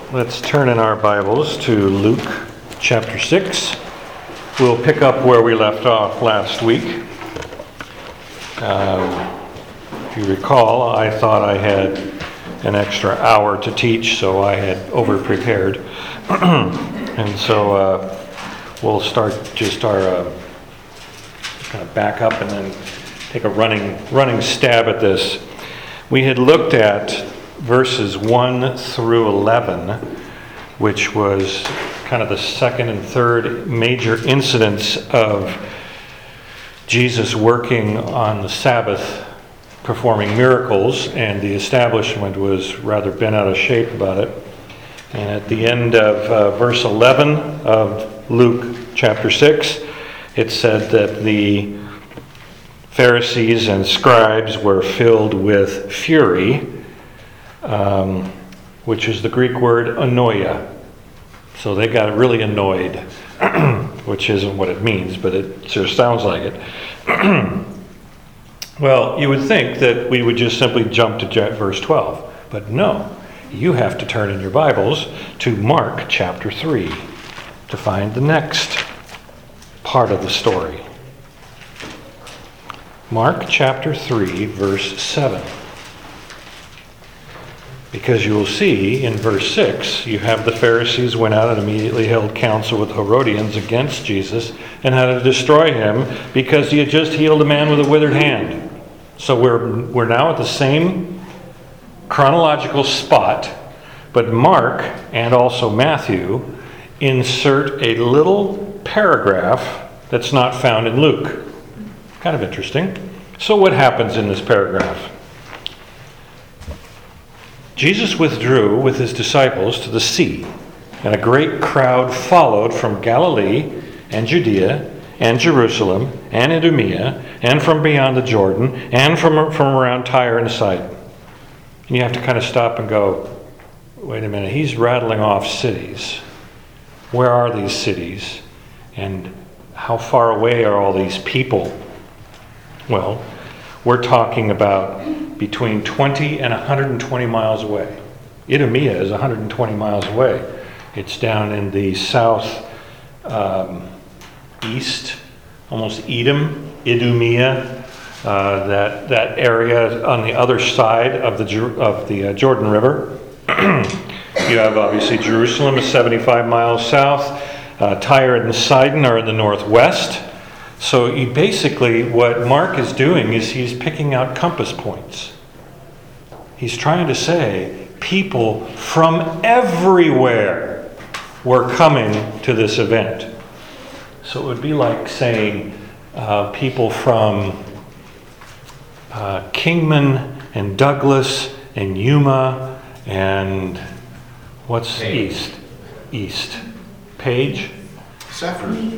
Let's turn in our Bibles to Luke chapter 6. We'll pick up where we left off last week. If you recall, I thought I had an extra hour to teach, so I had over-prepared. And so we'll start just our kind of back up and then take a running stab at this. We had looked at verses 1 through 11, which was kind of the second and third major incidents of Jesus working on the Sabbath, performing miracles, and the establishment was rather bent out of shape about it. And at the end of verse 11 of Luke chapter 6, it said that the Pharisees and scribes were filled with fury, which is the Greek word anoia. So they got really annoyed, which isn't what it means, but it sure sounds like it. Well, you would think that we would just simply jump to verse 12, but no. You have to turn in your Bibles to Mark chapter 3 to find the next part of the story. Mark chapter 3, verse 7. Because you will see in verse 6, you have the Pharisees went out and immediately held counsel with Herodians against Jesus and how to destroy him because he had just healed a man with a withered hand. So we're now at the same chronological spot, but Mark and also Matthew insert a little paragraph that's not found in Luke. Kind of interesting. So what happens in this paragraph? Jesus withdrew with his disciples to the sea, and a great crowd followed from Galilee and Judea and Jerusalem and Idumea and from beyond the Jordan and from around Tyre and Sidon. And you have to kind of stop and go, wait a minute, he's rattling off cities. Where are these cities? And how far away are all these people? Well, we're talking about between 20 and 120 miles away. Idumea is 120 miles away. It's down in the south east, almost Edom, Idumea, that area on the other side of the Jordan River. You have obviously Jerusalem is 75 miles south. Tyre and Sidon are in the northwest. So basically what Mark is doing is he's picking out compass points. He's trying to say people from everywhere were coming to this event. So it would be like saying people from Kingman and Douglas and Yuma and what's Page. east? Page? Safford.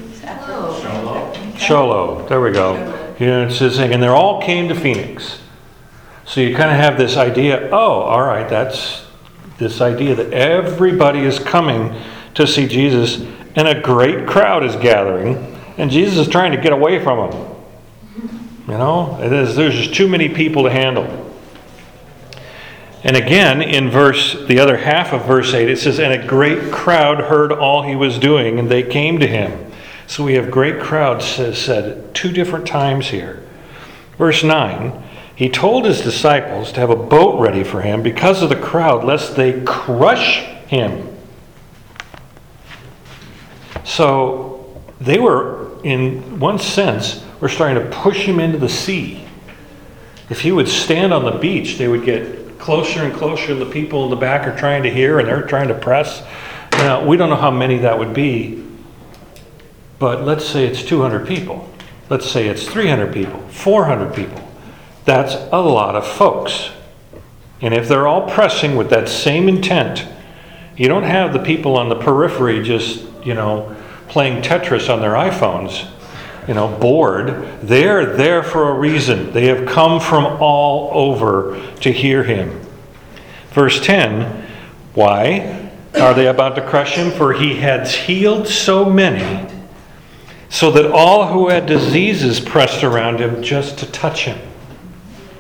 Sholo. There we go. You know, it's this thing, and they all came to Phoenix. So you kind of have this idea, oh, all right, that's this idea that everybody is coming to see Jesus, and a great crowd is gathering, and Jesus is trying to get away from them. You know, there's just too many people to handle. And again, in the other half of verse 8, it says, and a great crowd heard all he was doing, and they came to him. So we have great crowds said two different times here. Verse 9, he told his disciples to have a boat ready for him because of the crowd, lest they crush him. So they were, in one sense, were starting to push him into the sea. If he would stand on the beach, they would get closer and closer. The people in the back are trying to hear, and they're trying to press. Now, we don't know how many that would be, but let's say it's 200 people. Let's say it's 300 people, 400 people. That's a lot of folks. And if they're all pressing with that same intent, you don't have the people on the periphery just, playing Tetris on their iPhones, bored. They're there for a reason. They have come from all over to hear him. Verse 10, why are they about to crush him? For he had healed so many, so that all who had diseases pressed around him just to touch him.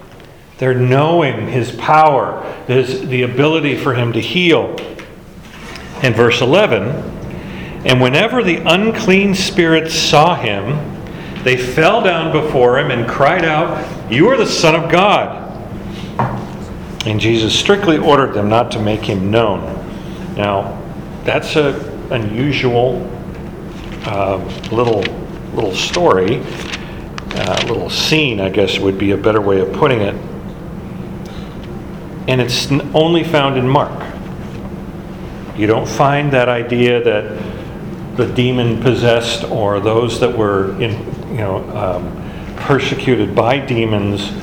They're knowing his power, the ability for him to heal. In verse 11, and whenever the unclean spirits saw him, they fell down before him and cried out, "You are the Son of God." And Jesus strictly ordered them not to make him known. Now, that's an unusual little story, little scene, I guess would be a better way of putting it. And it's only found in Mark. You don't find that idea that the demon-possessed or those that were persecuted by demons.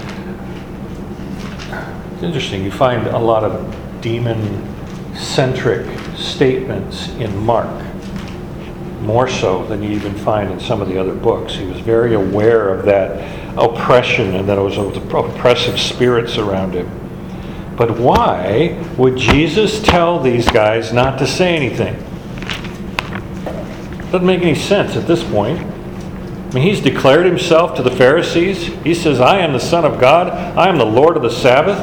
It's interesting. You find a lot of demon-centric statements in Mark, more so than you even find in some of the other books. He was very aware of that oppression and that it was oppressive spirits around him. But why would Jesus tell these guys not to say anything? Doesn't make any sense at this point. I mean, he's declared himself to the Pharisees. He says, "I am the Son of God. I am the Lord of the Sabbath."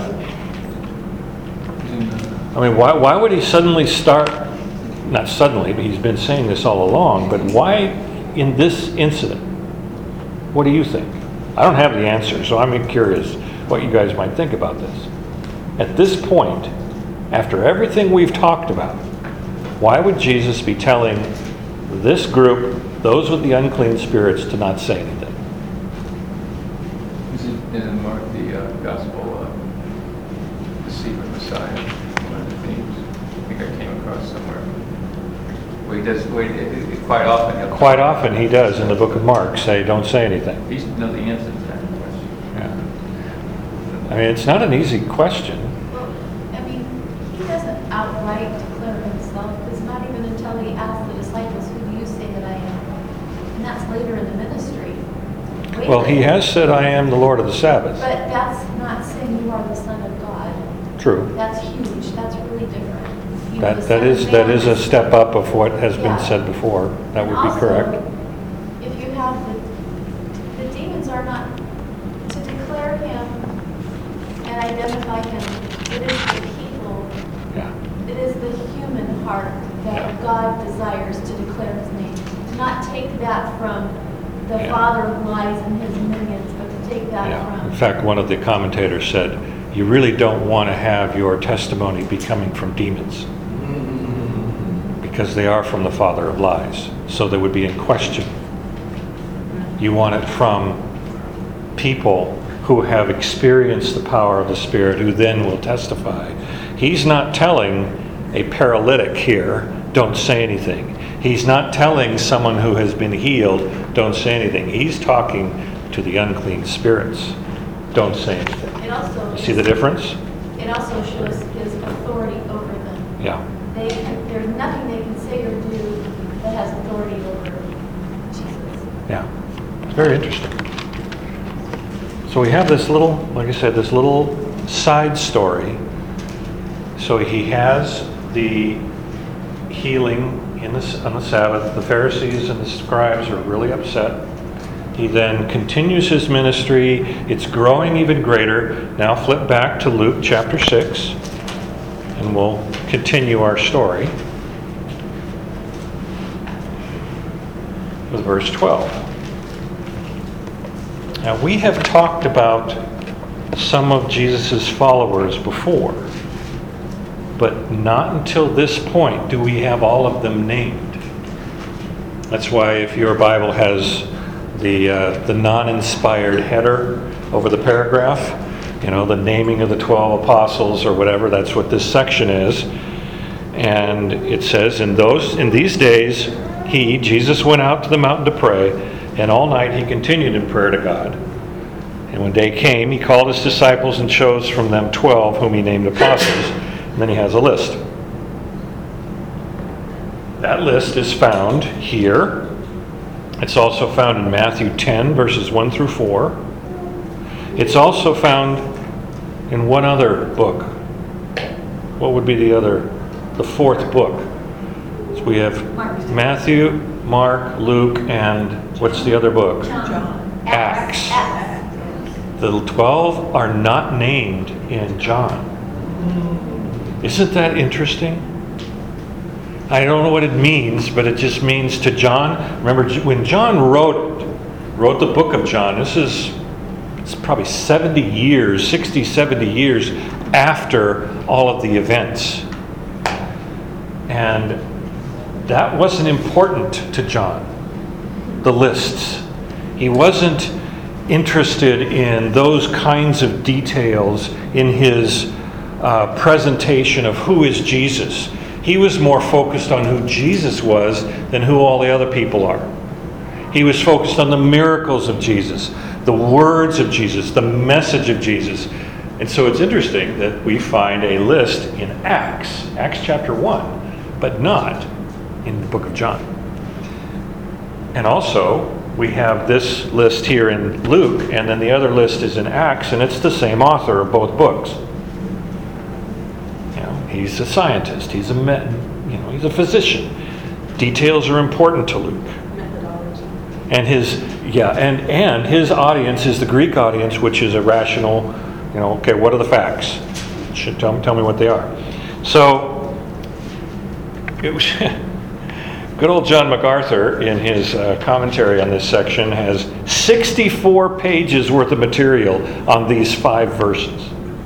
I mean, why would he suddenly start, not suddenly, but he's been saying this all along, but why in this incident? What do you think? I don't have the answer, so I'm curious what you guys might think about this. At this point, after everything we've talked about, why would Jesus be telling this group, those with the unclean spirits, to not say anything? Is it in Mark, the Gospel, the secret Messiah, one of the themes? I think I came across somewhere. Well, he does, quite often. Quite often he does in the book of Mark say, don't say anything. He knows the answer to that question. Yeah. I mean, it's not an easy question. Well, I mean, he doesn't outright declare himself. It's not even until he asks the disciples, "Who do you say that I am?" And that's later in the ministry. Well, he has said, "I am the Lord of the Sabbath." But that's not saying you are the Son of God. True. That's huge. That's really different. You know, That the that Son of is that Man is a step up of what has been Yeah. said before. That And would be also, correct. If you have the demons are not to declare him and identify him. It is the people. Yeah. It is the human heart that Yeah. God desires to declare his name. To not take that from the Yeah. father who lies and his minions, but to take that Yeah. from... In fact, one of the commentators said, "You really don't want to have your testimony be coming from demons, because they are from the father of lies. So they would be in question. You want it from people who have experienced the power of the Spirit, who then will testify." He's not telling a paralytic here, "Don't say anything." He's not telling someone who has been healed, "Don't say anything." He's talking to the unclean spirits, "Don't say anything." It also... See the difference? It also shows his authority over them. Yeah. There's nothing they can say or do that has authority over Jesus. Yeah. It's very interesting. So we have this little, like I said, this little side story. So he has the healing on the Sabbath. The Pharisees and the scribes are really upset. He then continues his ministry. It's growing even greater. Now flip back to Luke chapter 6, and we'll continue our story with verse 12. Now we have talked about some of Jesus' followers before, but not until this point do we have all of them named. That's why if your Bible has the non-inspired header over the paragraph, the naming of the 12 apostles or whatever, that's what this section is. And it says, in these days, Jesus went out to the mountain to pray, and all night he continued in prayer to God. And when day came, he called his disciples and chose from them 12, whom he named apostles. And then he has a list. That list is found here. It's also found in Matthew 10, verses 1 through 4. It's also found in one other book. What would be the fourth book? So we have Matthew, Mark, Luke, and what's the other book? John. Acts. The 12 are not named in John. Isn't that interesting? I don't know what it means, but it just means to John. Remember, when John wrote the book of John, it's probably 70 years, 60, 70 years after all of the events. And that wasn't important to John, the lists. He wasn't interested in those kinds of details in his presentation of who is Jesus. He was more focused on who Jesus was than who all the other people are. He was focused on the miracles of Jesus, the words of Jesus, the message of Jesus. And so it's interesting that we find a list in Acts chapter 1, but not in the book of John. And also, we have this list here in Luke, and then the other list is in Acts, and it's the same author of both books. He's a scientist. He's a physician. Details are important to Luke. Methodology. And his audience is the Greek audience, which is a rational. Okay, what are the facts? Tell me what they are. So, it was good old John MacArthur in his commentary on this section has 64 pages worth of material on these 5 verses.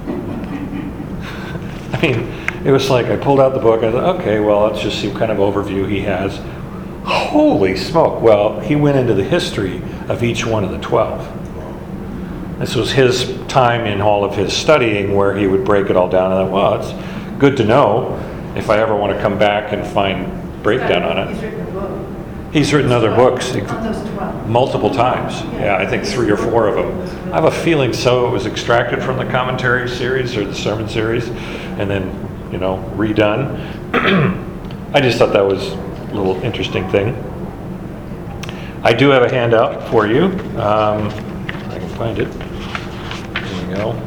I mean, it was like I pulled out the book. I thought, okay, well, let's just see what kind of overview he has. Holy smoke. Well, he went into the history of each one of the 12. This was his time in all of his studying where he would break it all down. And I thought, well, it's good to know if I ever want to come back and find breakdown on it. He's written a book. He's written other books. On those 12. Multiple times. Yeah, I think 3 or 4 of them. I have a feeling so it was extracted from the commentary series or the sermon series and then, redone. I just thought that was a little interesting thing. I do have a handout for you. I can find it. There we go.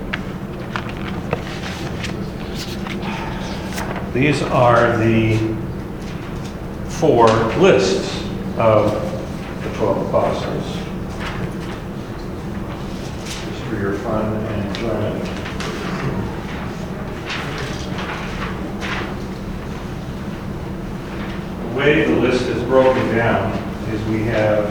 These are the 4 lists of the 12 apostles. Just for your fun and enjoyment. The way the list is broken down is we have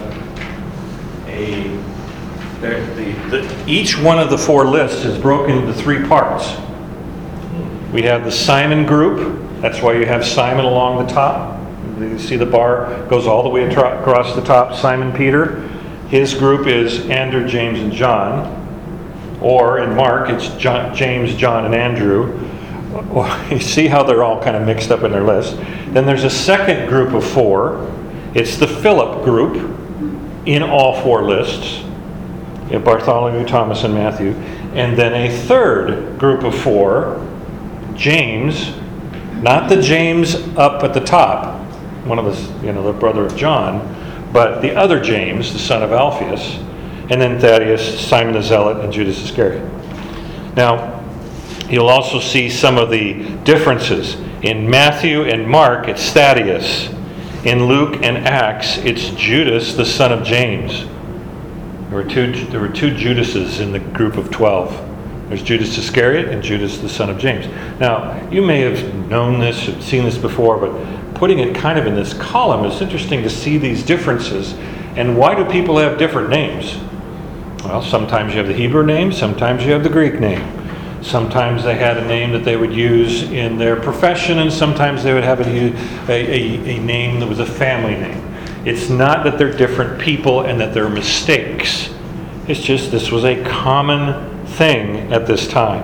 each one of the 4 lists is broken into 3 parts. We have the Simon group. That's why you have Simon along the top. You see the bar goes all the way across the top. Simon Peter. His group is Andrew, James, and John. Or in Mark, it's James, John, and Andrew. You see how they're all kind of mixed up in their list. Then there's a second group of 4. It's the Philip group in all 4 lists. Bartholomew, Thomas, and Matthew. And then a third group of 4, James, not the James up at the top, one of the brother of John, but the other James, the son of Alphaeus, and then Thaddeus, Simon the Zealot, and Judas Iscariot. Now, you'll also see some of the differences. In Matthew and Mark, it's Thaddeus. In Luke and Acts, it's Judas, the son of James. There were two Judases in the group of 12. There's Judas Iscariot and Judas, the son of James. Now, you may have known this, or seen this before, but putting it kind of in this column, it's interesting to see these differences. And why do people have different names? Well, sometimes you have the Hebrew name, sometimes you have the Greek name. Sometimes they had a name that they would use in their profession, and sometimes they would have a name that was a family name. It's not that they're different people and that they're mistakes. It's just this was a common thing at this time.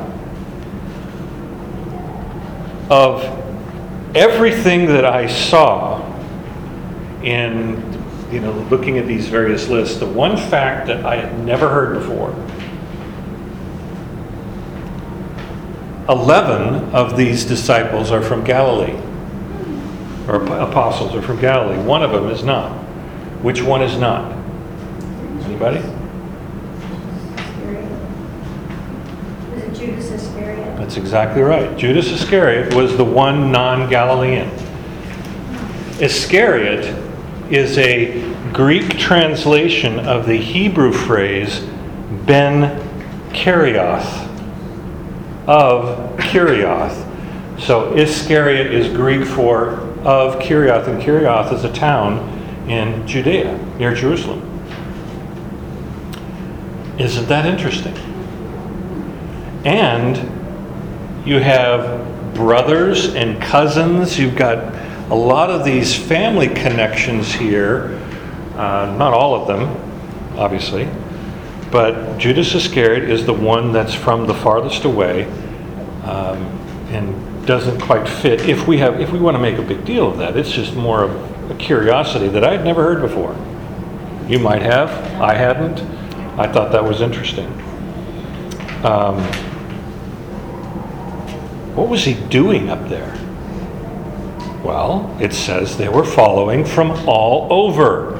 Of everything that I saw in looking at these various lists, the one fact that I had never heard before, 11 of these disciples are from Galilee, or apostles are from Galilee. One of them is not. Which one is not? Anybody? Was it Judas Iscariot? That's exactly right. Judas Iscariot was the one non-Galilean. Iscariot is a Greek translation of the Hebrew phrase Ben Karioth, of Kirioth. So Iscariot is Greek for of Kirioth, and Kirioth is a town in Judea, near Jerusalem. Isn't that interesting? And you have brothers and cousins. You've got a lot of these family connections here. Not all of them, obviously. But Judas Iscariot is the one that's from the farthest away, and doesn't quite fit. If we want to make a big deal of that, it's just more of a curiosity that I'd never heard before. You might have. I hadn't. I thought that was interesting. What was he doing up there? Well, it says they were following from all over.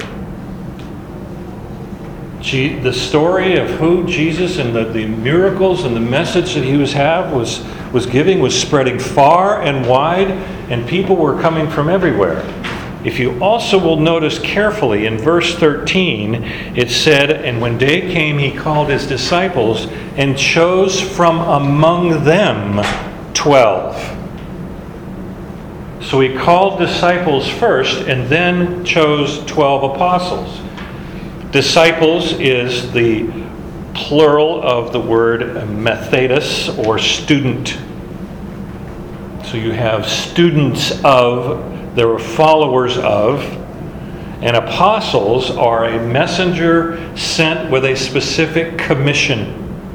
The story of who Jesus and the miracles and the message that he was giving was spreading far and wide, and people were coming from everywhere. If you also will notice carefully in verse 13, it said, "And when day came, he called his disciples and chose from among them 12. So he called disciples first and then chose 12 apostles. Disciples is the plural of the word methodus, or student. So you have students of, there were followers of, and apostles are a messenger sent with a specific commission.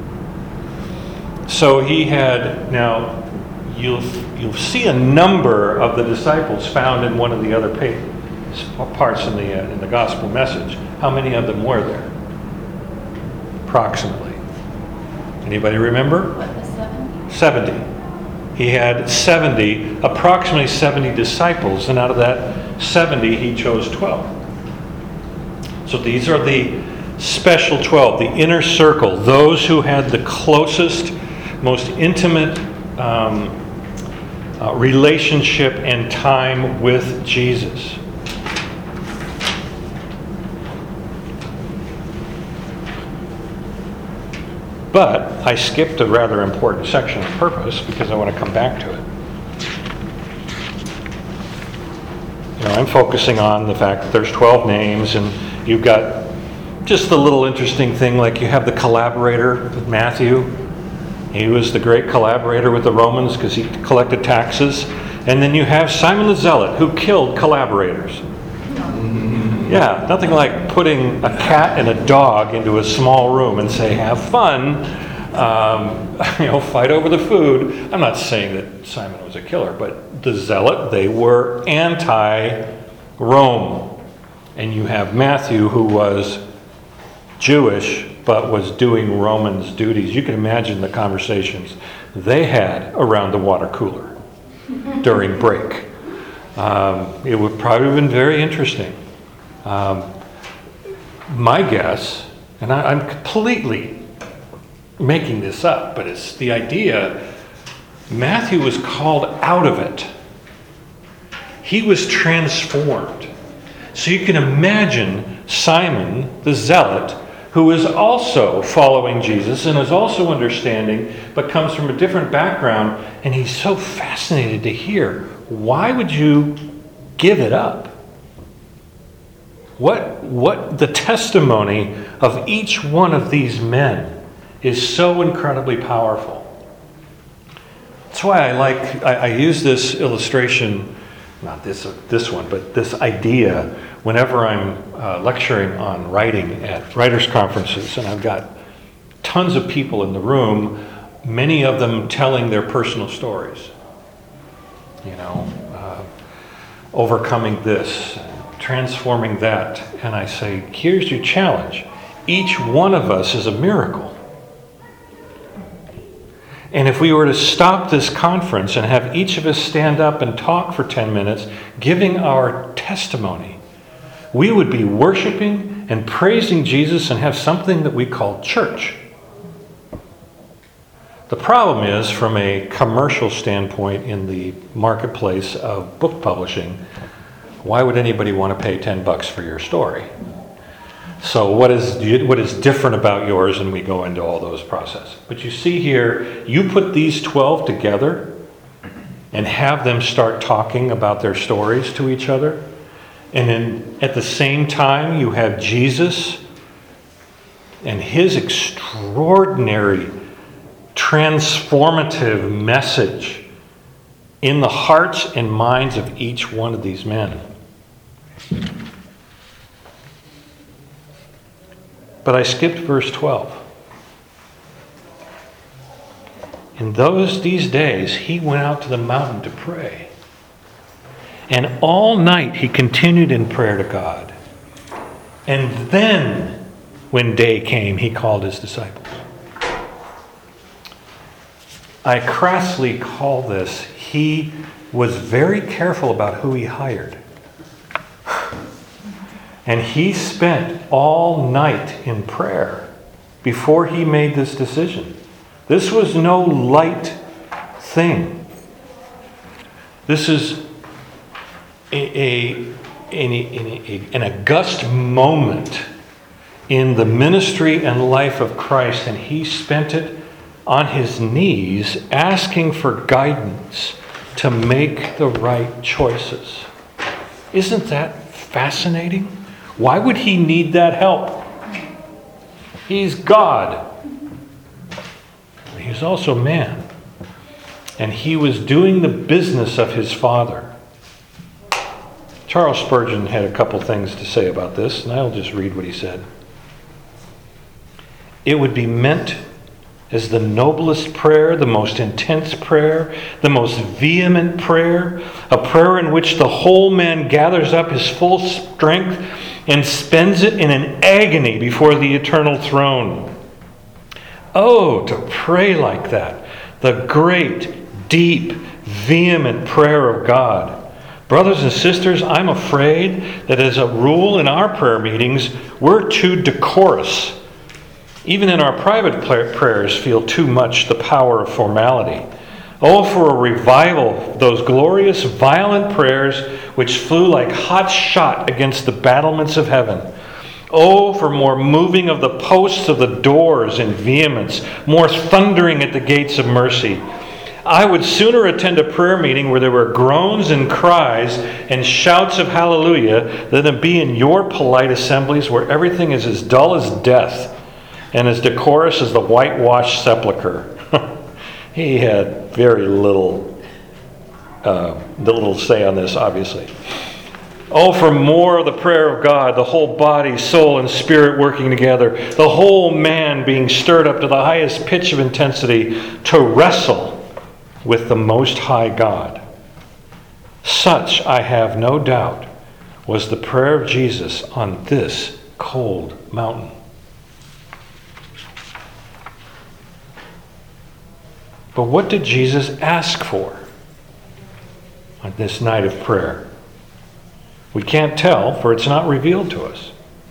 So he had, now you'll see a number of the disciples found in one of the other parts in the gospel message. How many of them were there? Approximately. Anybody remember? What, the 70? 70. He had approximately 70 disciples, and out of that 70, he chose 12. So these are the special 12, the inner circle, those who had the closest, most intimate relationship and time with Jesus. But I skipped a rather important section on purpose because I want to come back to it. I'm focusing on the fact that there's 12 names, and you've got just the little interesting thing, like you have the collaborator with Matthew. He was the great collaborator with the Romans because he collected taxes. And then you have Simon the Zealot, who killed collaborators. Yeah, nothing like putting a cat and a dog into a small room and say, have fun, fight over the food. I'm not saying that Simon was a killer, but the Zealot, they were anti-Rome. And you have Matthew, who was Jewish, but was doing Romans' duties. You can imagine the conversations they had around the water cooler during break. It would probably have been very interesting. My guess, and I'm completely making this up, but it's the idea, Matthew was called out of it. He was transformed. So you can imagine Simon the Zealot, who is also following Jesus and is also understanding, but comes from a different background, and he's so fascinated to hear, why would you give it up? What the testimony of each one of these men is so incredibly powerful. That's why I use this illustration, not this one, but this idea whenever I'm lecturing on writing at writers' conferences, and I've got tons of people in the room, many of them telling their personal stories. Overcoming this, transforming that. And I say, here's your challenge. Each one of us is a miracle. And if we were to stop this conference and have each of us stand up and talk for 10 minutes, giving our testimony, we would be worshiping and praising Jesus and have something that we call church. The problem is, from a commercial standpoint in the marketplace of book publishing, why would anybody want to pay $10 for your story? So what is different about yours? And we go into all those processes. But you see here, you put these 12 together, and have them start talking about their stories to each other. And then at the same time, you have Jesus and his extraordinary, transformative message in the hearts and minds of each one of these men. But I skipped verse 12. In these days, he went out to the mountain to pray. And all night he continued in prayer to God. And then, when day came, he called his disciples. I crassly call this, he was very careful about who he hired. And he spent all night in prayer before he made this decision. This was no light thing. This is an august moment in the ministry and life of Christ, and he spent it on his knees asking for guidance to make the right choices. Isn't that fascinating? Why would he need that help? He's God. He's also man. And he was doing the business of his Father. Charles Spurgeon had a couple things to say about this, and I'll just read what he said. It would be meant as the noblest prayer, the most intense prayer, the most vehement prayer, a prayer in which the whole man gathers up his full strength and spends it in an agony before the eternal throne. Oh, to pray like that, the great, deep, vehement prayer of God. Brothers and sisters, I'm afraid that as a rule in our prayer meetings, we're too decorous. Even in our private prayers, feel too much the power of formality. Oh, for a revival of those glorious, violent prayers which flew like hot shot against the battlements of heaven. Oh, for more moving of the posts of the doors in vehemence, more thundering at the gates of mercy. I would sooner attend a prayer meeting where there were groans and cries and shouts of hallelujah than to be in your polite assemblies where everything is as dull as death and as decorous as the whitewashed sepulchre. He had very little say on this, obviously. Oh, for more of the prayer of God, the whole body, soul, and spirit working together, the whole man being stirred up to the highest pitch of intensity to wrestle with the Most High God. Such, I have no doubt, was the prayer of Jesus on this cold mountain. But what did Jesus ask for on this night of prayer? We can't tell, for it's not revealed to us.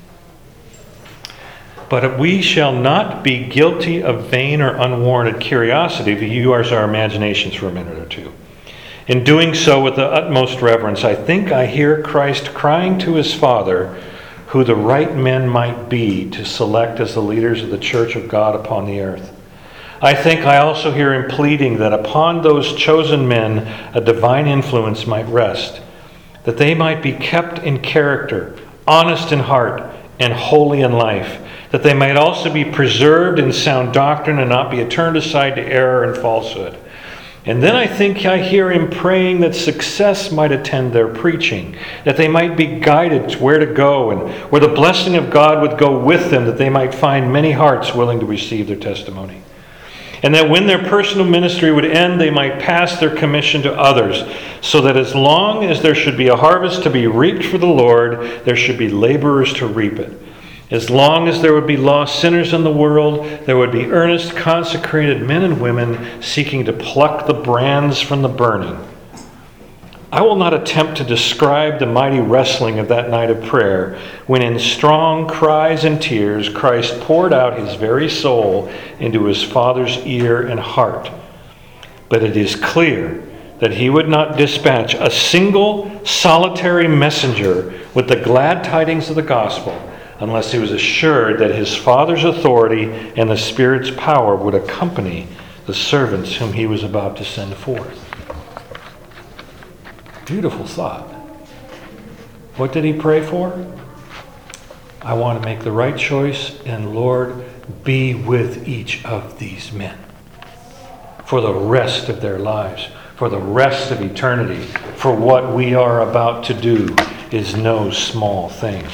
But we shall not be guilty of vain or unwarranted curiosity if we use our imaginations for a minute or two. In doing so with the utmost reverence, I think I hear Christ crying to his Father who the right men might be to select as the leaders of the church of God upon the earth. I think I also hear him pleading that upon those chosen men a divine influence might rest, that they might be kept in character, honest in heart, and holy in life, that they might also be preserved in sound doctrine and not be turned aside to error and falsehood. And then I think I hear him praying that success might attend their preaching, that they might be guided to where to go and where the blessing of God would go with them, that they might find many hearts willing to receive their testimony. And that when their personal ministry would end, they might pass their commission to others, so that as long as there should be a harvest to be reaped for the Lord, there should be laborers to reap it. As long as there would be lost sinners in the world, there would be earnest, consecrated men and women seeking to pluck the brands from the burning. I will not attempt to describe the mighty wrestling of that night of prayer, when in strong cries and tears Christ poured out his very soul into his Father's ear and heart. But it is clear that he would not dispatch a single solitary messenger with the glad tidings of the gospel unless he was assured that his Father's authority and the Spirit's power would accompany the servants whom he was about to send forth. Beautiful thought. What did he pray for? I want to make the right choice, and Lord, be with each of these men for the rest of their lives, for the rest of eternity. For what we are about to do is no small thing.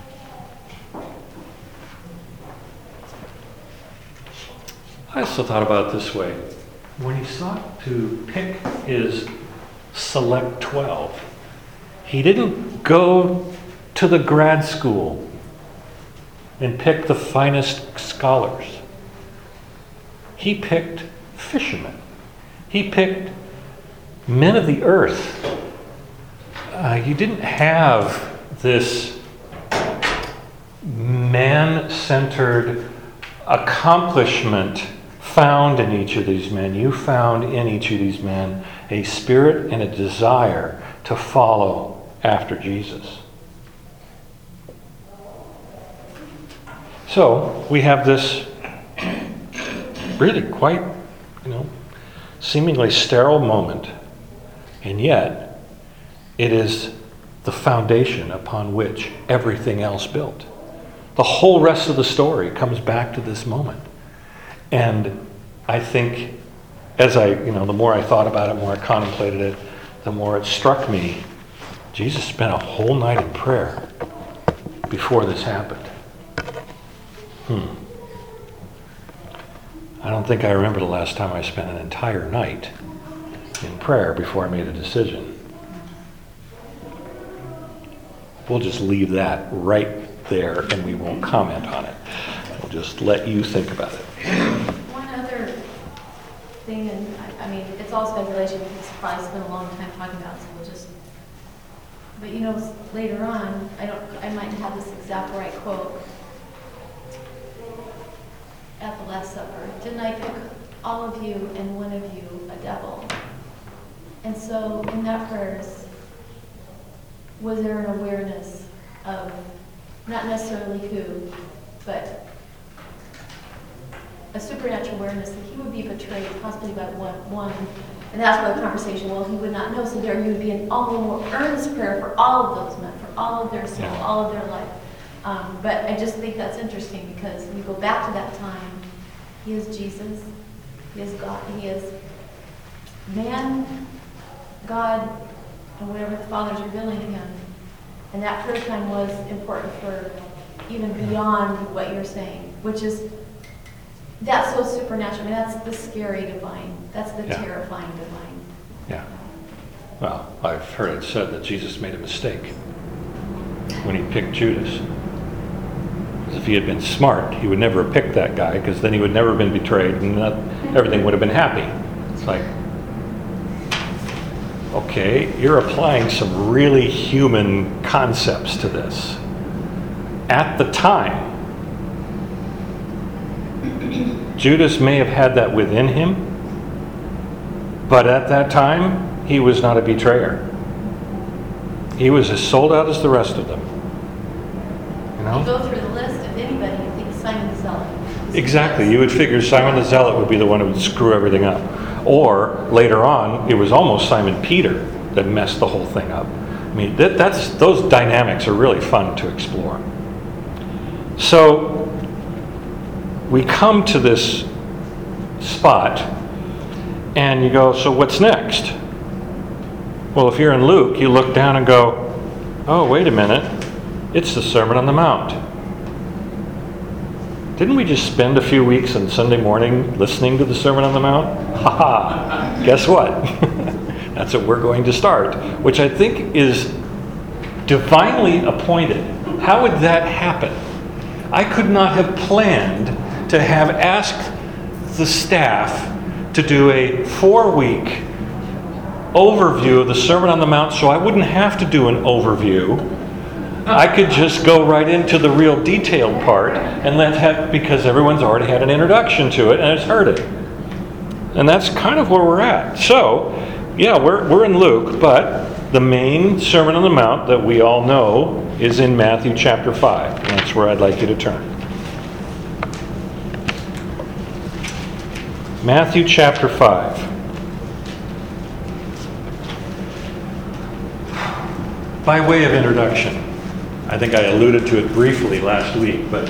I also thought about it this way. When he sought to pick his select 12, he didn't go to the grad school and pick the finest scholars. He picked fishermen. He picked men of the earth. You didn't have this man-centered accomplishment found in each of these men. You found in each of these men a spirit and a desire to follow after Jesus. So we have this really quite, seemingly sterile moment, and yet it is the foundation upon which everything else built. The whole rest of the story comes back to this moment. And I think the more I thought about it, the more I contemplated it, the more it struck me, Jesus spent a whole night in prayer before this happened. I don't think I remember the last time I spent an entire night in prayer before I made a decision. We'll just leave that right there and we won't comment on it. We'll just let you think about it. One other thing, and it's all speculation because it's probably spent a long time talking about it, so we'll just. But later on, I might have this exact right quote at the Last Supper. Didn't I pick all of you and one of you a devil? And so in that prayers, was there an awareness of not necessarily who, but a supernatural awareness that he would be betrayed possibly by one. And that's why the conversation, well, he would not know. So there would be an all the more earnest prayer for all of those men, for all of their soul, all of their life. But I just think that's interesting because we go back to that time. He is Jesus. He is God. He is man, God, and whatever the Father's revealing to him. And that prayer time was important for even beyond what you're saying, which is, that's so supernatural. That's the scary divine. That's the terrifying divine. Yeah. Well, I've heard it said that Jesus made a mistake when he picked Judas. Because if he had been smart, he would never have picked that guy, because then he would never have been betrayed and everything would have been happy. It's like, okay, you're applying some really human concepts to this. At the time, Judas may have had that within him, but at that time, he was not a betrayer. He was as sold out as the rest of them. You go through the list of anybody, you think Simon the Zealot. Exactly. You would figure Simon the Zealot would be the one who would screw everything up. Or, later on, it was almost Simon Peter that messed the whole thing up. Those dynamics are really fun to explore. So, we come to this spot, and you go, so what's next? Well, if you're in Luke, you look down and go, oh, wait a minute. It's the Sermon on the Mount. Didn't we just spend a few weeks on Sunday morning listening to the Sermon on the Mount? Ha ha! Guess what? That's what we're going to start, which I think is divinely appointed. How would that happen? I could not have planned to have asked the staff to do a 4-week overview of the Sermon on the Mount so I wouldn't have to do an overview. I could just go right into the real detailed part and because everyone's already had an introduction to it and has heard it. And that's kind of where we're at. So, yeah, we're in Luke, but the main Sermon on the Mount that we all know is in Matthew chapter 5. And that's where I'd like you to turn. Matthew chapter 5. By way of introduction, I think I alluded to it briefly last week, but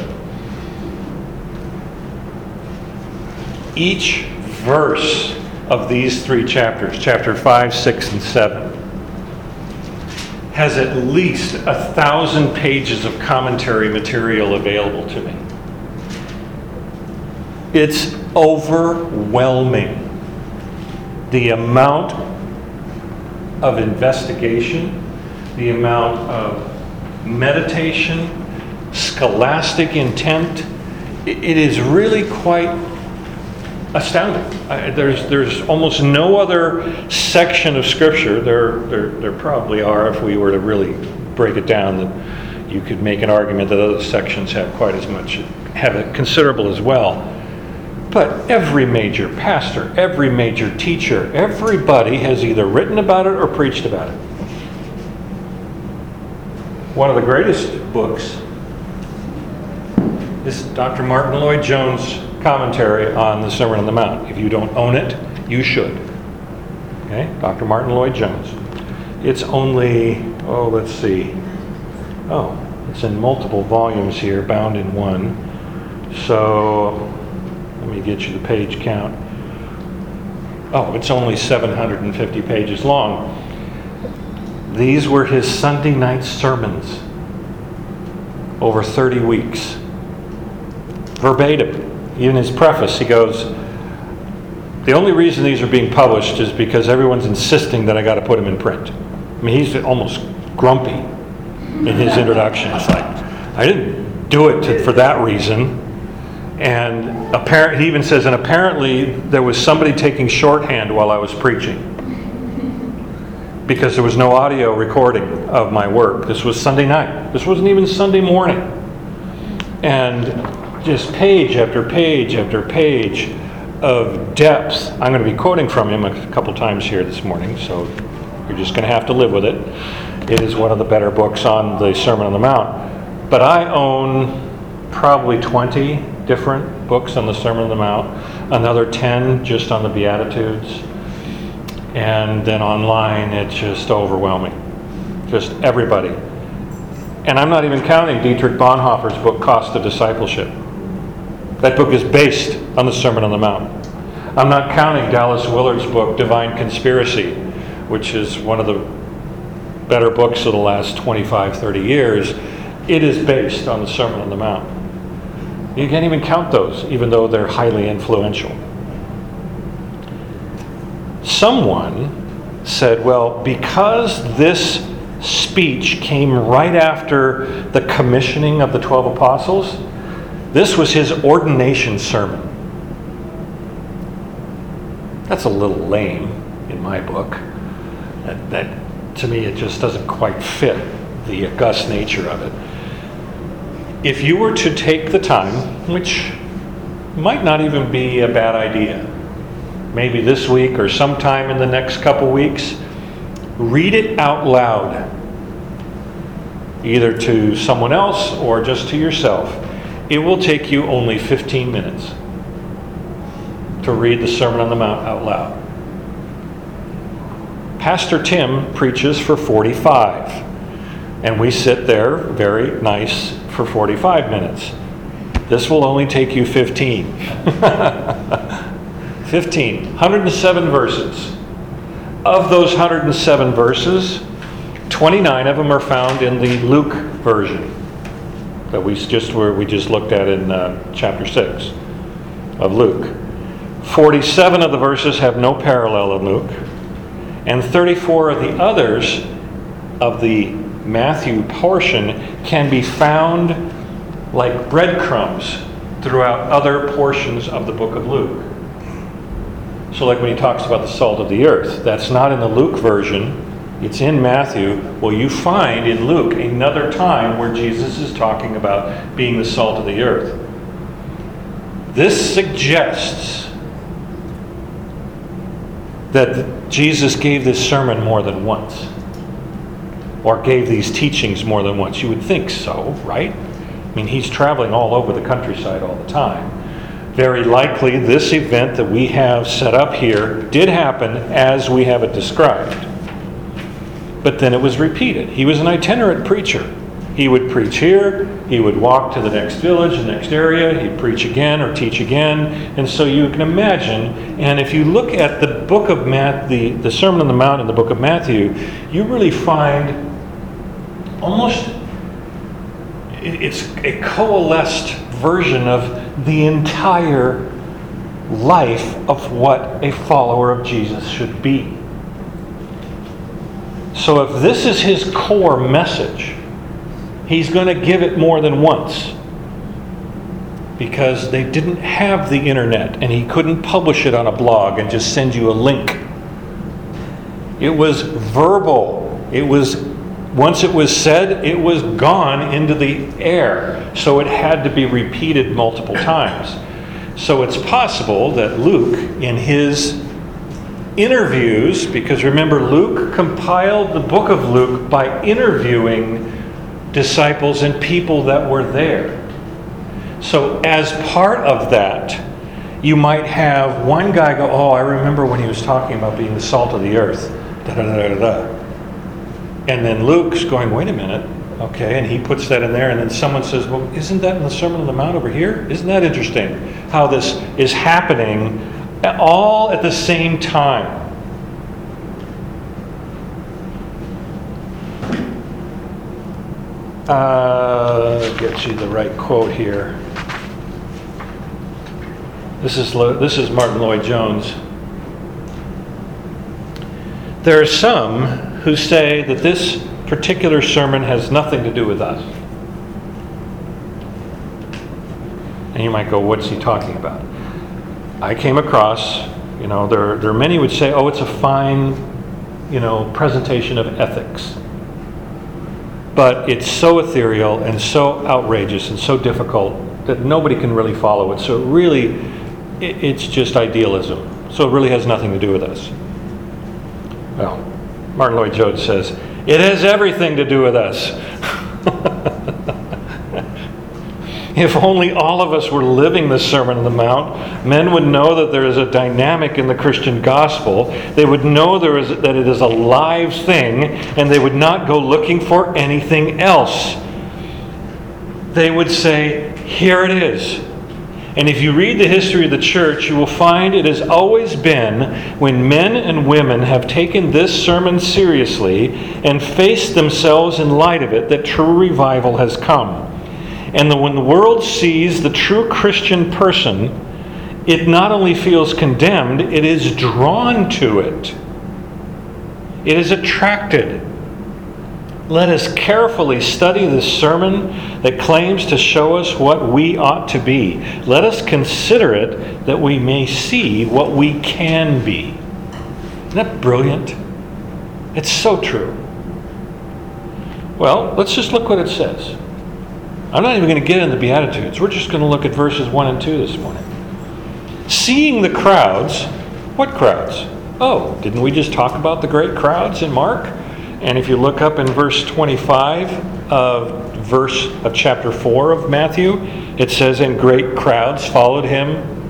each verse of these three chapters, chapter 5, 6, and 7, has at least 1,000 pages of commentary material available to me. It's overwhelming, the amount of investigation, the amount of meditation, scholastic intent. It is really quite astounding. There's almost no other section of Scripture. There probably are, if we were to really break it down, that you could make an argument that other sections have quite as much, have it considerable as well. But every major pastor, every major teacher, everybody has either written about it or preached about it. One of the greatest books is Dr. Martin Lloyd-Jones' commentary on the Sermon on the Mount. If you don't own it, you should. Okay, Dr. Martin Lloyd-Jones. It's only, let's see. It's in multiple volumes here, bound in one. So, let me get you the page count. It's only 750 pages long. These were his Sunday night sermons over 30 weeks. Verbatim. In his preface, he goes, the only reason these are being published is because everyone's insisting that I got to put them in print. I mean, he's almost grumpy in his introduction. It's like, I didn't do it for that reason. And he even says, and apparently there was somebody taking shorthand while I was preaching, because there was no audio recording of my work. This was Sunday night. This wasn't even Sunday morning. And just page after page after page of depth. I'm going to be quoting from him a couple times here this morning, so you're just going to have to live with it. It is one of the better books on the Sermon on the Mount. But I own probably 20 different books on the Sermon on the Mount, another 10 just on the Beatitudes, and then online it's just overwhelming. Just everybody. And I'm not even counting Dietrich Bonhoeffer's book, Cost of Discipleship. That book is based on the Sermon on the Mount. I'm not counting Dallas Willard's book, Divine Conspiracy, which is one of the better books of the last 25, 30 years. It is based on the Sermon on the Mount. You can't even count those, even though they're highly influential. Someone said, well, because this speech came right after the commissioning of the 12 apostles, this was his ordination sermon. That's a little lame in my book. That to me, it just doesn't quite fit the august nature of it. If you were to take the time, which might not even be a bad idea, maybe this week or sometime in the next couple weeks, read it out loud, either to someone else or just to yourself. It will take you only 15 minutes to read the Sermon on the Mount out loud. Pastor Tim preaches for 45, and we sit there very nice for 45 minutes. This will only take you 15. 107 verses. Of those 107 verses, 29 of them are found in the Luke version that we just looked at in chapter 6 of Luke. 47 of the verses have no parallel in Luke, and 34 of the others of the Matthew portion can be found like breadcrumbs throughout other portions of the book of Luke. So like when he talks about the salt of the earth, that's not in the Luke version, it's in Matthew. Well, you find in Luke another time where Jesus is talking about being the salt of the earth. This suggests that Jesus gave this sermon more than once, or gave these teachings more than once. You would think so, right? I mean, he's traveling all over the countryside all the time. Very likely this event that we have set up here did happen as we have it described. but then it was repeated. He was an itinerant preacher. He would preach here, he would walk to the next village, the next area, he'd preach again or teach again. And so you can imagine, and if you look at the book of Matthew, the Sermon on the Mount in the book of Matthew, you really find almost, it's a coalesced version of the entire life of what a follower of Jesus should be. So if this is his core message, he's going to give it more than once, because they didn't have the internet and he couldn't publish it on a blog and just send you a link. It was verbal. It was, once it was said, it was gone into the air. So it had to be repeated multiple times. So it's possible that Luke, in his interviews, because remember, Luke compiled the book of Luke by interviewing disciples and people that were there. So as part of that, you might have one guy go, oh, I remember when he was talking about being the salt of the earth. Da, da, da, da, da. And then Luke's going, wait a minute. Okay, and he puts that in there, and then someone says, well, isn't that in the Sermon on the Mount over here? Isn't that interesting? How this is happening all at the same time. Get you the right quote here. This is Martin Lloyd-Jones. There are some who say that this particular sermon has nothing to do with us. And you might go, what's he talking about? I came across, there are many who would say, oh, it's a fine, presentation of ethics. But it's so ethereal and so outrageous and so difficult that nobody can really follow it. So it's just idealism. So it really has nothing to do with us. Well, Martin Lloyd-Jones says, it has everything to do with us. If only all of us were living the Sermon on the Mount, men would know that there is a dynamic in the Christian gospel. They would know that it is a live thing, and they would not go looking for anything else. They would say, here it is. And if you read the history of the church, you will find it has always been when men and women have taken this sermon seriously and faced themselves in light of it that true revival has come. And when the world sees the true Christian person, it not only feels condemned, it is drawn to it. It is attracted. Let us carefully study this sermon that claims to show us what we ought to be. Let us consider it that we may see what we can be. Isn't that brilliant? It's so true. Well, let's just look what it says. I'm not even going to get into the Beatitudes. We're just going to look at verses 1 and 2 this morning. Seeing the crowds. What crowds? Oh, didn't we just talk about the great crowds in Mark? And if you look up in verse 25 of chapter 4 of Matthew, it says, and great crowds followed him.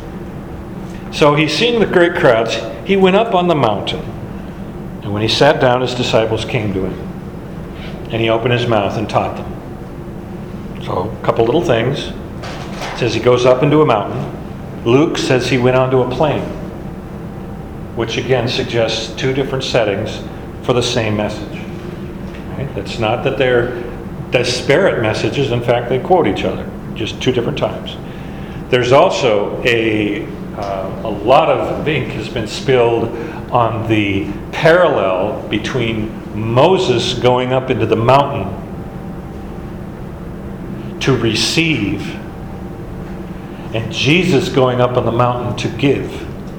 So he's seeing the great crowds. He went up on the mountain. And when he sat down, his disciples came to him. And he opened his mouth and taught them. So, a couple little things. It says he goes up into a mountain. Luke says he went onto a plain, which again suggests two different settings for the same message. Right? It's not that they're disparate messages. In fact, they quote each other, just two different times. There's also a lot of ink has been spilled on the parallel between Moses going up into the mountain to receive, and Jesus going up on the mountain to give.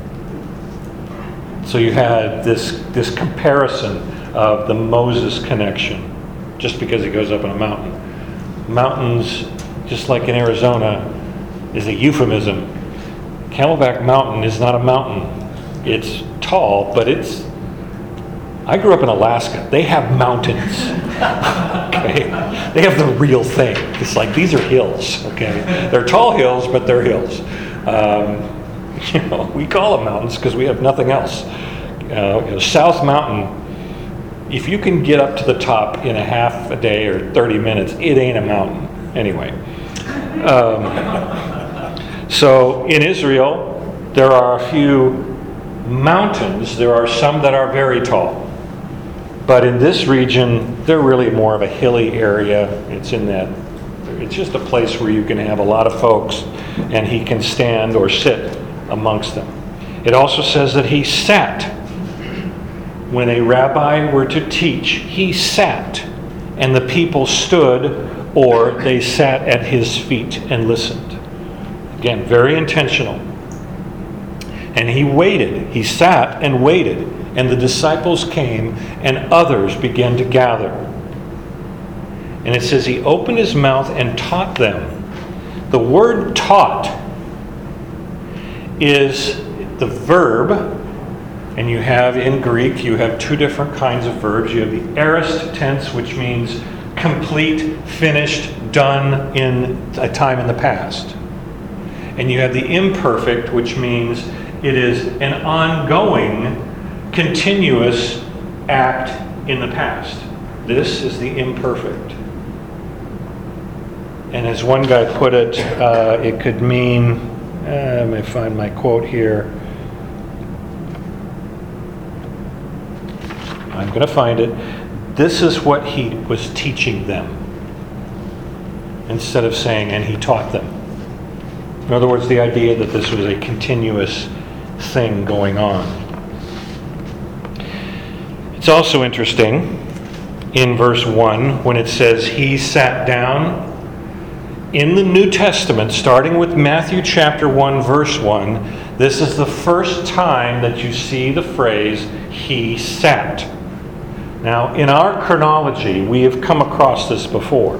So you had this comparison of the Moses connection, just because he goes up on a mountain. Mountains, just like in Arizona, is a euphemism. Camelback Mountain is not a mountain. It's tall, but I grew up in Alaska. They have mountains. Okay? They have the real thing. It's like, these are hills. Okay? They're tall hills, but they're hills. We call them mountains because we have nothing else. South Mountain if you can get up to the top in a half a day or 30 minutes, it ain't a mountain. Anyway. So in Israel, there are a few mountains. There are some that are very tall. But in this region, they're really more of a hilly area. It's just a place where you can have a lot of folks, and he can stand or sit amongst them. It also says that he sat. When a rabbi were to teach, he sat, and the people stood, or they sat at his feet and listened. Again, very intentional. And he waited. He sat and waited. And the disciples came, and others began to gather. And it says he opened his mouth and taught them. The word taught is the verb, and you have in Greek, you have two different kinds of verbs. You have the aorist tense, which means complete, finished, done in a time in the past. And you have the imperfect, which means it is an ongoing, continuous act in the past. This is the imperfect. And as one guy put it, it could mean, let me find my quote here. I'm going to find it. This is what he was teaching them, instead of saying, and he taught them. In other words, the idea that this was a continuous thing going on. It's also interesting in verse 1 when it says he sat down. In the New Testament, starting with Matthew chapter 1, verse 1, this is the first time that you see the phrase, he sat. Now, in our chronology, we have come across this before.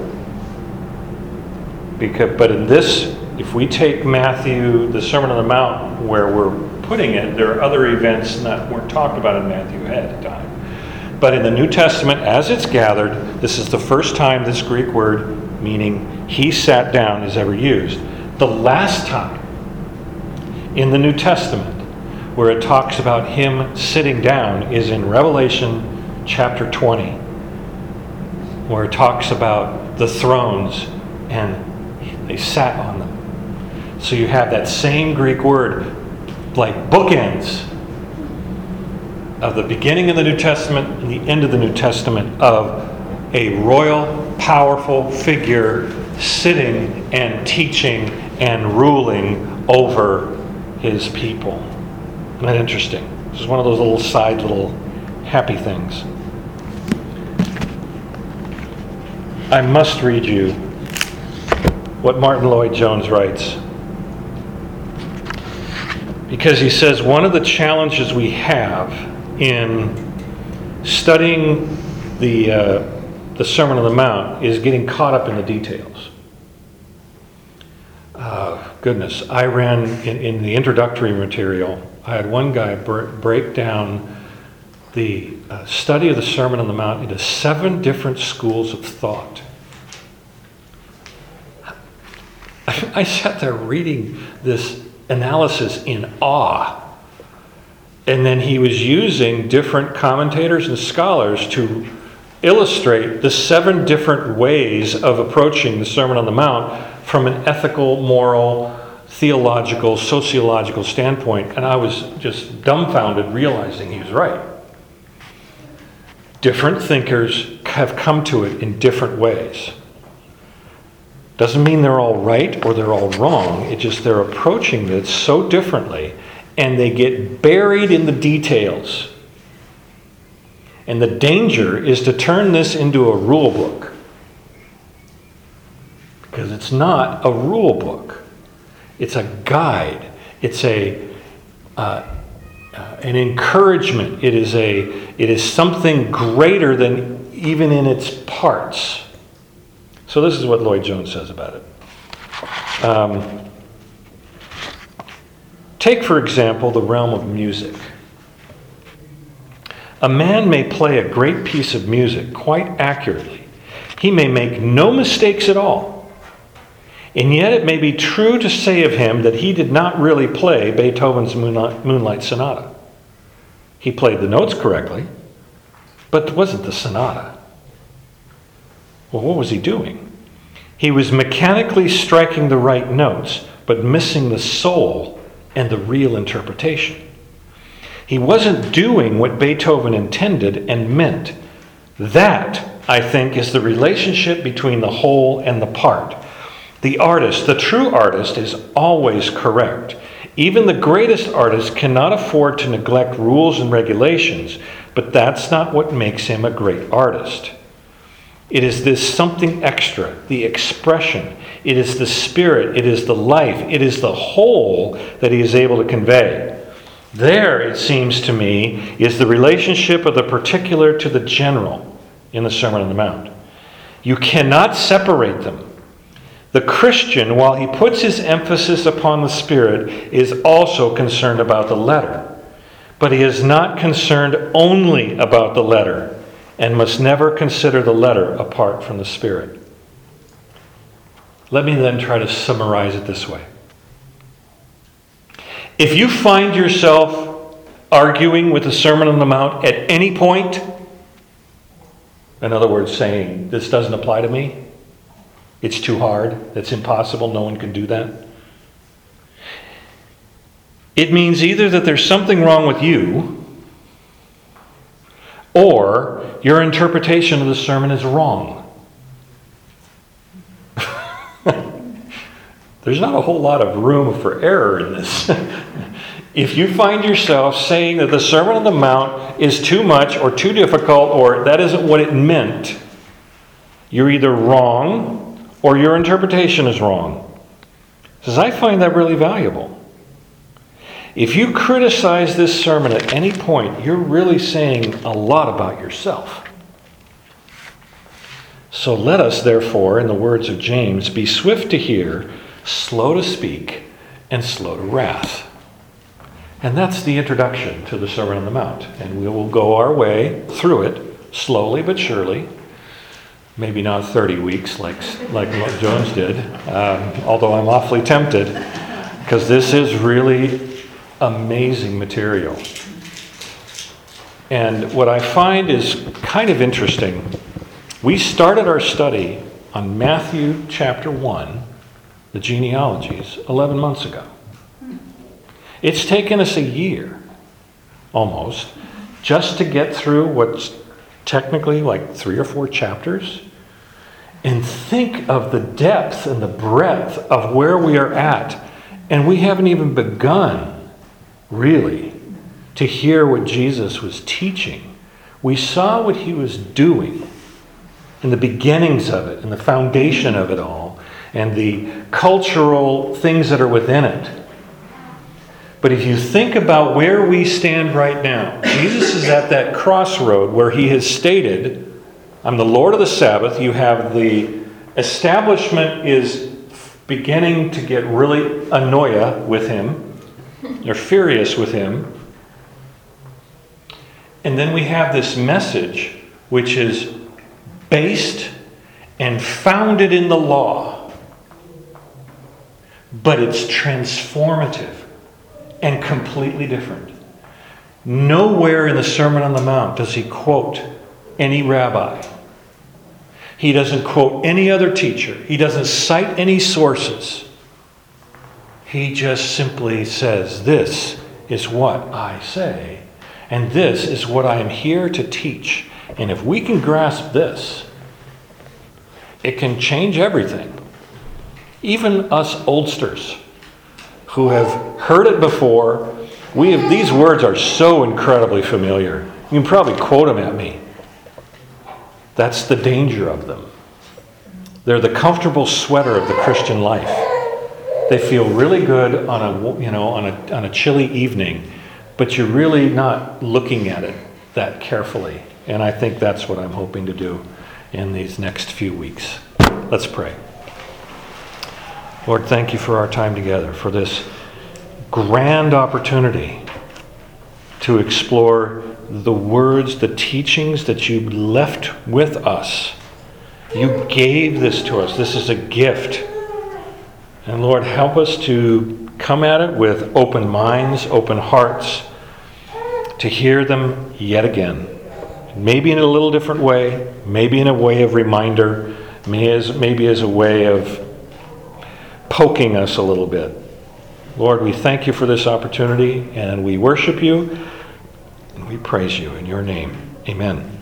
But in this, if we take Matthew, the Sermon on the Mount, where we're putting it, there are other events that weren't talked about in Matthew ahead of time. But in the New Testament, as it's gathered, this is the first time this Greek word, meaning he sat down, is ever used. The last time in the New Testament where it talks about him sitting down is in Revelation chapter 20, where it talks about the thrones and they sat on them. So you have that same Greek word, like bookends of the beginning of the New Testament and the end of the New Testament, of a royal, powerful figure sitting and teaching and ruling over his people. Isn't that interesting? This is one of those little happy things. I must read you what Martin Lloyd-Jones writes. Because he says one of the challenges we have in studying the Sermon on the Mount is getting caught up in the details. Goodness, I ran in the introductory material, I had one guy break down the study of the Sermon on the Mount into 7 different schools of thought. I sat there reading this analysis in awe. And then he was using different commentators and scholars to illustrate the 7 different ways of approaching the Sermon on the Mount from an ethical, moral, theological, sociological standpoint. And I was just dumbfounded realizing he was right. Different thinkers have come to it in different ways. Doesn't mean they're all right or they're all wrong. It's just they're approaching this so differently, and they get buried in the details. And the danger is to turn this into a rule book. Because it's not a rule book. It's a guide. It's an encouragement. It is something greater than even in its parts. So this is what Lloyd-Jones says about it. Take, for example, the realm of music. A man may play a great piece of music quite accurately. He may make no mistakes at all. And yet it may be true to say of him that he did not really play Beethoven's Moonlight Sonata. He played the notes correctly, But it wasn't the sonata. Well, what was he doing? He was mechanically striking the right notes, but missing the soul and the real interpretation. He wasn't doing what Beethoven intended and meant. That, I think, is the relationship between the whole and the part. The artist, the true artist, is always correct. Even the greatest artist cannot afford to neglect rules and regulations, but that's not what makes him a great artist. It is this something extra, the expression. It is the spirit. It is the life. It is the whole that he is able to convey. There, it seems to me, is the relationship of the particular to the general in the Sermon on the Mount. You cannot separate them. The Christian, while he puts his emphasis upon the Spirit, is also concerned about the letter. But he is not concerned only about the letter, and must never consider the letter apart from the Spirit. Let me then try to summarize it this way. If you find yourself arguing with the Sermon on the Mount at any point, in other words, saying, this doesn't apply to me, it's too hard, it's impossible, no one can do that, it means either that there's something wrong with you, or your interpretation of the sermon is wrong. There's not a whole lot of room for error in this. If you find yourself saying that the Sermon on the Mount is too much or too difficult or that isn't what it meant, you're either wrong or your interpretation is wrong. Says, I find that really valuable. If you criticize this sermon at any point, you're really saying a lot about yourself. So let us, therefore, in the words of James, be swift to hear, slow to speak, and slow to wrath. And that's the introduction to the Sermon on the Mount. And we will go our way through it, slowly but surely. Maybe not 30 weeks like Jones did, although I'm awfully tempted, because this is really amazing material. And what I find is kind of interesting. We started our study on Matthew chapter 1, the genealogies, 11 months ago. It's taken us a year, almost, just to get through what's technically like 3 or 4 chapters. And think of the depth and the breadth of where we are at. And we haven't even begun, really, to hear what Jesus was teaching. We saw what he was doing in the beginnings of it, and the foundation of it all, and the cultural things that are within it. But if you think about where we stand right now, Jesus is at that crossroad where he has stated, I'm the Lord of the Sabbath. You have the establishment is beginning to get really annoyed with him. They're furious with him. And then we have this message which is based and founded in the law. But it's transformative and completely different. Nowhere in the Sermon on the Mount does he quote any rabbi. He doesn't quote any other teacher. He doesn't cite any sources. He just simply says, this is what I say, and this is what I am here to teach. And if we can grasp this, it can change everything. Even us oldsters who have heard it before, these words are so incredibly familiar. You can probably quote them at me. That's the danger of them. They're the comfortable sweater of the Christian life. They feel really good on a chilly evening, but you're really not looking at it that carefully. And I think that's what I'm hoping to do in these next few weeks. Let's pray. Lord, thank you for our time together, for this grand opportunity to explore the words, the teachings that you left with us. You gave this to us. This is a gift. And Lord, help us to come at it with open minds, open hearts, to hear them yet again. maybe in a little different way, maybe in a way of reminder, maybe as a way of poking us a little bit. Lord, we thank you for this opportunity, and we worship you, and we praise you in your name. Amen.